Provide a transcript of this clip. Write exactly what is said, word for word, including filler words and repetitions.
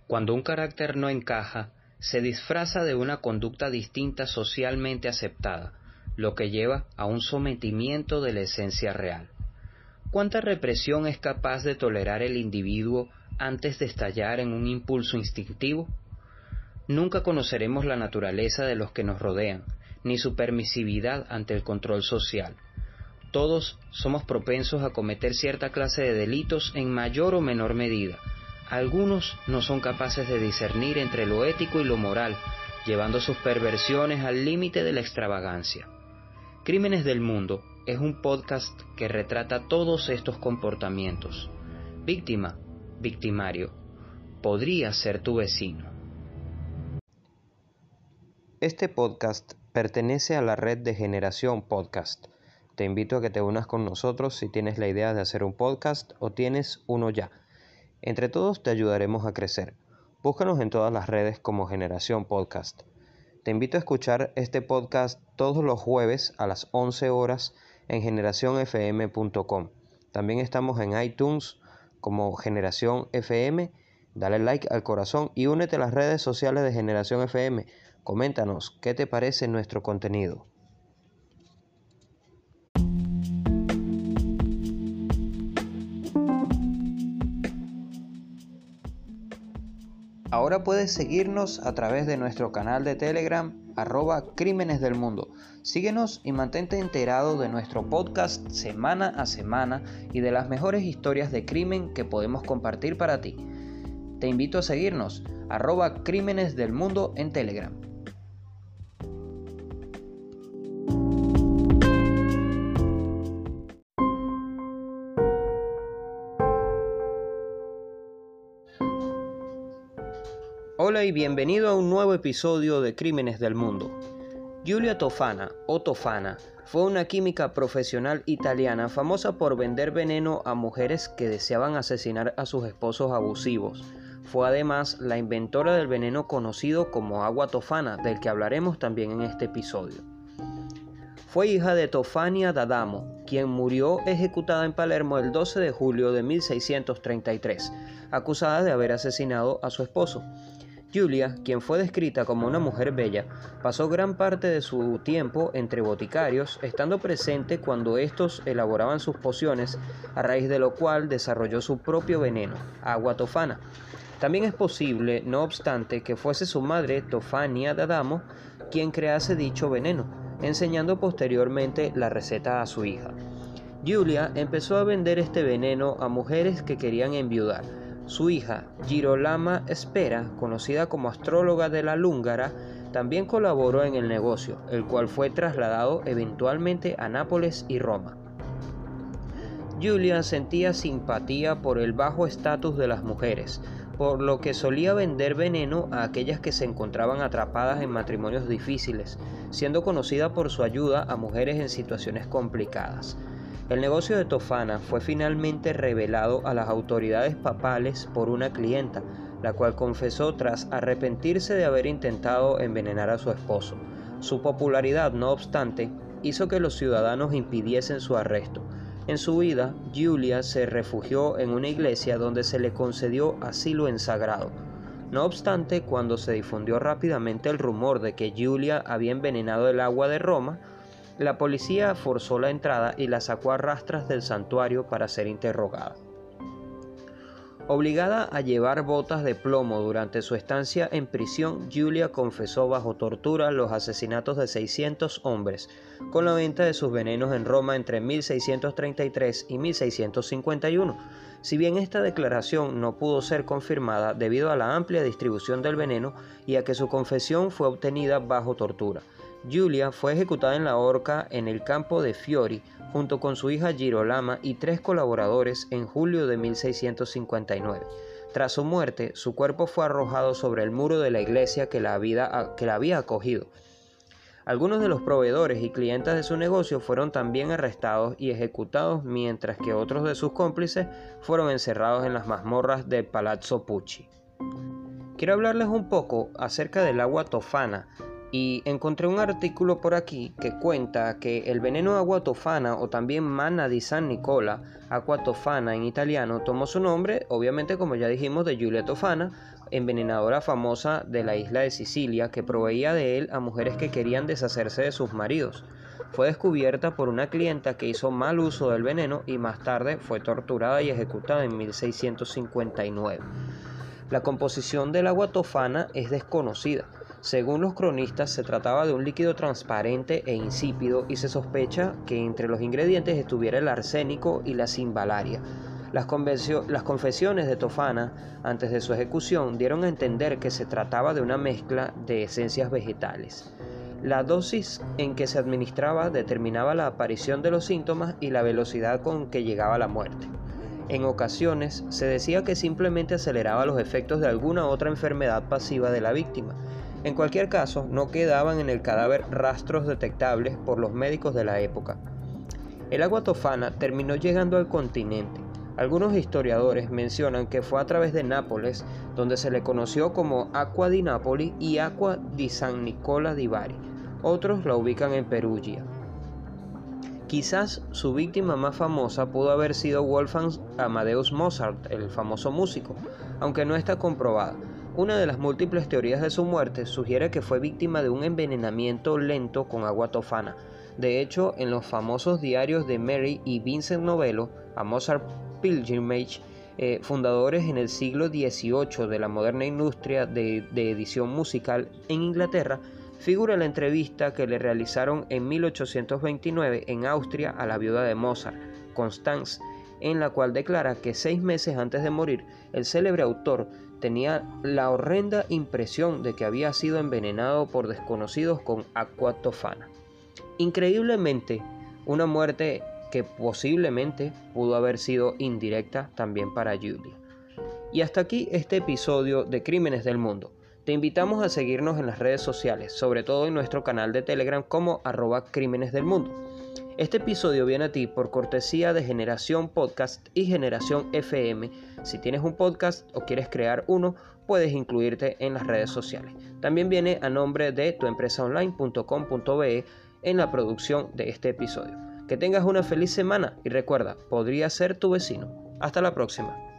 Cuando un carácter no encaja, se disfraza de una conducta distinta socialmente aceptada, lo que lleva a un sometimiento de la esencia real. ¿Cuánta represión es capaz de tolerar el individuo antes de estallar en un impulso instintivo? Nunca conoceremos la naturaleza de los que nos rodean, ni su permisividad ante el control social. Todos somos propensos a cometer cierta clase de delitos en mayor o menor medida. Algunos no son capaces de discernir entre lo ético y lo moral, llevando sus perversiones al límite de la extravagancia. Crímenes del Mundo es un podcast que retrata todos estos comportamientos. Víctima, victimario, podría ser tu vecino. Este podcast pertenece a la red de Generación Podcast. Te invito a que te unas con nosotros si tienes la idea de hacer un podcast o tienes uno ya. Entre todos te ayudaremos a crecer. Búscanos en todas las redes como Generación Podcast. Te invito a escuchar este podcast todos los jueves a las once horas en generación f m punto com. También estamos en iTunes como Generación F M. Dale like al corazón y únete a las redes sociales de Generación F M. Coméntanos qué te parece nuestro contenido. Ahora puedes seguirnos a través de nuestro canal de Telegram, arroba Crímenes del Mundo. Síguenos y mantente enterado de nuestro podcast semana a semana y de las mejores historias de crimen que podemos compartir para ti. Te invito a seguirnos, arroba Crímenes del Mundo en Telegram. Hola y bienvenido a un nuevo episodio de Crímenes del Mundo. Giulia Tofana, o Tofana, fue una química profesional italiana famosa por vender veneno a mujeres que deseaban asesinar a sus esposos abusivos. Fue además la inventora del veneno conocido como agua tofana, del que hablaremos también en este episodio. Fue hija de Tofania d'Adamo, quien murió ejecutada en Palermo el doce de julio de mil seiscientos treinta y tres, acusada de haber asesinado a su esposo. Giulia, quien fue descrita como una mujer bella, pasó gran parte de su tiempo entre boticarios, estando presente cuando estos elaboraban sus pociones, a raíz de lo cual desarrolló su propio veneno, agua tofana. También es posible, no obstante, que fuese su madre, Tofania d'Adamo, quien crease dicho veneno, enseñando posteriormente la receta a su hija. Giulia empezó a vender este veneno a mujeres que querían enviudar. Su hija, Girolama Spera, conocida como astróloga de la Lúngara, también colaboró en el negocio, el cual fue trasladado eventualmente a Nápoles y Roma. Giulia sentía simpatía por el bajo estatus de las mujeres, por lo que solía vender veneno a aquellas que se encontraban atrapadas en matrimonios difíciles, siendo conocida por su ayuda a mujeres en situaciones complicadas. El negocio de Tofana fue finalmente revelado a las autoridades papales por una clienta, la cual confesó tras arrepentirse de haber intentado envenenar a su esposo. Su popularidad, no obstante, hizo que los ciudadanos impidiesen su arresto. En su huida, Giulia se refugió en una iglesia donde se le concedió asilo en sagrado. No obstante, cuando se difundió rápidamente el rumor de que Giulia había envenenado el agua de Roma, la policía forzó la entrada y la sacó a rastras del santuario para ser interrogada. Obligada a llevar botas de plomo durante su estancia en prisión, Giulia confesó bajo tortura los asesinatos de seiscientos hombres, con la venta de sus venenos en Roma entre mil seiscientos treinta y tres y mil seiscientos cincuenta y uno. Si bien esta declaración no pudo ser confirmada debido a la amplia distribución del veneno y a que su confesión fue obtenida bajo tortura, Giulia fue ejecutada en la horca en el campo de Fiori junto con su hija Girolama y tres colaboradores en julio de mil seiscientos cincuenta y nueve. Tras su muerte, su cuerpo fue arrojado sobre el muro de la iglesia que la había, que la había acogido. Algunos de los proveedores y clientes de su negocio fueron también arrestados y ejecutados, mientras que otros de sus cómplices fueron encerrados en las mazmorras del Palazzo Pucci. Quiero hablarles un poco acerca del agua tofana Y encontré un artículo por aquí que cuenta que el veneno agua tofana, o también manna di San Nicola, agua tofana en italiano, tomó su nombre, obviamente como ya dijimos, de Giulia Tofana, envenenadora famosa de la isla de Sicilia, que proveía de él a mujeres que querían deshacerse de sus maridos. Fue descubierta por una clienta que hizo mal uso del veneno y más tarde fue torturada y ejecutada en mil seiscientos cincuenta y nueve. La composición del agua tofana es desconocida. Según los cronistas, se trataba de un líquido transparente e insípido y se sospecha que entre los ingredientes estuviera el arsénico y la cimbalaria. Las, las confesiones de Tofana antes de su ejecución dieron a entender que se trataba de una mezcla de esencias vegetales. La dosis en que se administraba determinaba la aparición de los síntomas y la velocidad con que llegaba la muerte. En ocasiones se decía que simplemente aceleraba los efectos de alguna otra enfermedad pasiva de la víctima. En cualquier caso, no quedaban en el cadáver rastros detectables por los médicos de la época. El agua tofana terminó llegando al continente. Algunos historiadores mencionan que fue a través de Nápoles, donde se le conoció como Acqua di Napoli y Acqua di San Nicola di Bari. Otros la ubican en Perugia. Quizás su víctima más famosa pudo haber sido Wolfgang Amadeus Mozart, el famoso músico, aunque no está comprobada. Una de las múltiples teorías de su muerte sugiere que fue víctima de un envenenamiento lento con agua tofana. De hecho, en los famosos diarios de Mary y Vincent Novello, a Mozart Pilgrimage, eh, fundadores en el siglo dieciocho de la moderna industria de, de edición musical en Inglaterra, figura la entrevista que le realizaron en mil ochocientos veintinueve en Austria a la viuda de Mozart, Constance, en la cual declara que seis meses antes de morir, el célebre autor tenía la horrenda impresión de que había sido envenenado por desconocidos con agua tofana. Increíblemente, una muerte que posiblemente pudo haber sido indirecta también para Giulia. Y hasta aquí este episodio de Crímenes del Mundo. Te invitamos a seguirnos en las redes sociales, sobre todo en nuestro canal de Telegram como arroba Crímenes del Mundo. Este episodio viene a ti por cortesía de Generación Podcast y Generación F M. Si tienes un podcast o quieres crear uno, puedes incluirte en las redes sociales. También viene a nombre de tu empresa online punto com punto be en la producción de este episodio. Que tengas una feliz semana y recuerda, podría ser tu vecino. Hasta la próxima.